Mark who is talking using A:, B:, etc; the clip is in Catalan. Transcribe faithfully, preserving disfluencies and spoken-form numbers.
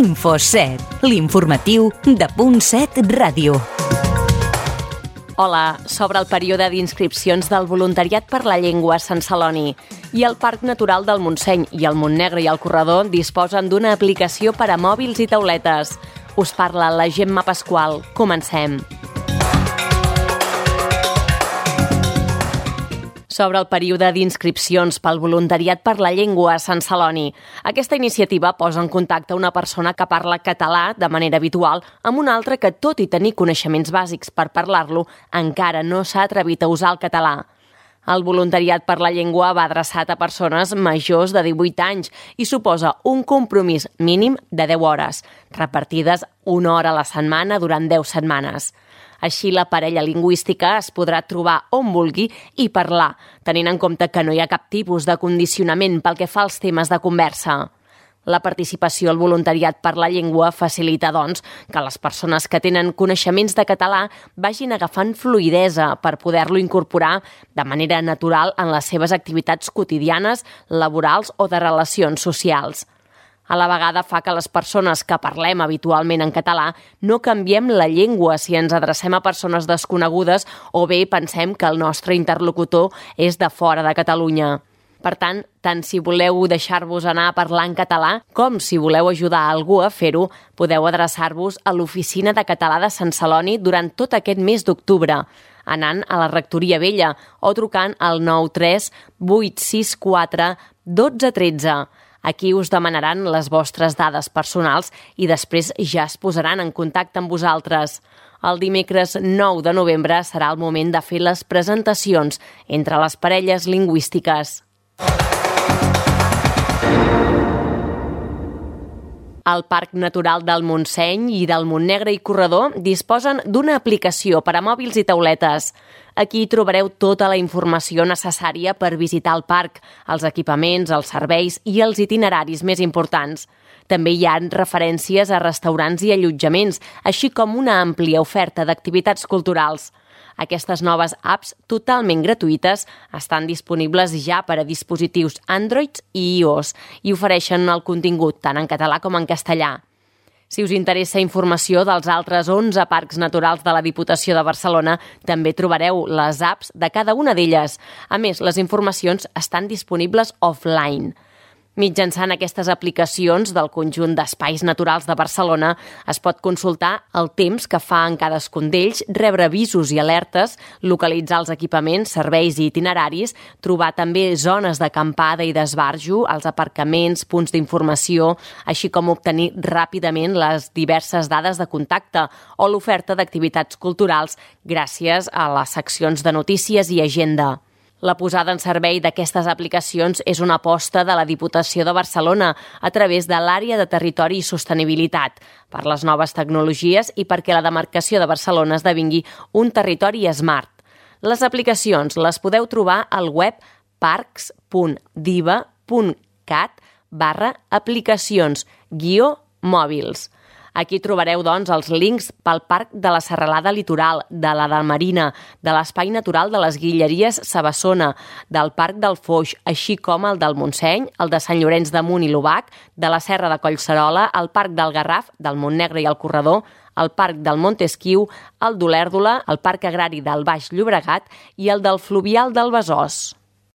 A: InfoSet, l'informatiu de Punt set Ràdio.
B: Hola, sobre el període d'inscripcions del Voluntariat per la Llengua a Sant Celoni. I el Parc Natural del Montseny i el Montnegre i el Corredor disposen d'una aplicació per a mòbils i tauletes. Us parla la Gemma Pasqual. Comencem. Sobre el període d'inscripcions pel Voluntariat per la Llengua a Sant Celoni. Aquesta iniciativa posa en contacte una persona que parla català de manera habitual amb una altra que, tot i tenir coneixements bàsics per parlar-lo, encara no s'ha atrevit a usar el català. El Voluntariat per la Llengua va adreçat a persones majors de divuit anys i suposa un compromís mínim de deu hores, repartides una hora a la setmana durant deu setmanes. Així, la parella lingüística es podrà trobar on vulgui i parlar, tenint en compte que no hi ha cap tipus de condicionament pel que fa als temes de conversa. La participació al Voluntariat per la Llengua facilita, doncs, que les persones que tenen coneixements de català vagin agafant fluïdesa per poder-lo incorporar de manera natural en les seves activitats quotidianes, laborals o de relacions socials. A la vegada fa que les persones que parlem habitualment en català no canviem la llengua si ens adrecem a persones desconegudes o bé pensem que el nostre interlocutor és de fora de Catalunya. Per tant, tant si voleu deixar-vos anar a parlar en català com si voleu ajudar a algú a fer-ho, podeu adreçar-vos a l'Oficina de Català de Sant Celoni durant tot aquest mes d'octubre, anant a la Rectoria Vella o trucant al nou tres vuit sis quatre un dos un tres. Aquí us demanaran les vostres dades personals i després ja es posaran en contacte amb vosaltres. El dimecres nou de novembre serà el moment de fer les presentacions entre les parelles lingüístiques. El Parc Natural del Montseny i del Montnegre i Corredor disposen d'una aplicació per a mòbils i tauletes. Aquí trobareu tota la informació necessària per visitar el parc, els equipaments, els serveis i els itineraris més importants. També hi ha referències a restaurants i allotjaments, així com una àmplia oferta d'activitats culturals. Aquestes noves apps totalment gratuïtes estan disponibles ja per a dispositius Android i iOS i ofereixen el contingut tant en català com en castellà. Si us interessa informació dels altres onze parcs naturals de la Diputació de Barcelona, també trobareu les apps de cada una d'elles. A més, les informacions estan disponibles offline. Mitjançant aquestes aplicacions del conjunt d'espais naturals de Barcelona es pot consultar el temps que fa en cadascun d'ells, rebre avisos i alertes, localitzar els equipaments, serveis i itineraris, trobar també zones d'acampada i d'esbarjo, els aparcaments, punts d'informació, així com obtenir ràpidament les diverses dades de contacte o l'oferta d'activitats culturals gràcies a les seccions de notícies i agenda. La posada en servei d'aquestes aplicacions és una aposta de la Diputació de Barcelona a través de l'Àrea de Territori i Sostenibilitat per les noves tecnologies i perquè la demarcació de Barcelona esdevingui un territori smart. Les aplicacions les podeu trobar al web parcs punt diva punt cat barra aplicacions guió mòbils. Aquí trobareu, doncs, els links pel Parc de la Serralada Litoral, de la del Marina, de l'Espai Natural de les Guilleries Sabassona, del Parc del Foix, així com el del Montseny, el de Sant Llorenç de Munt i l'Obac, de la Serra de Collserola, el Parc del Garraf, del Montnegre i el Corredor, el Parc del Montesquiu, el d'Olèrdola, el Parc Agrari del Baix Llobregat i el del Fluvial del Besòs.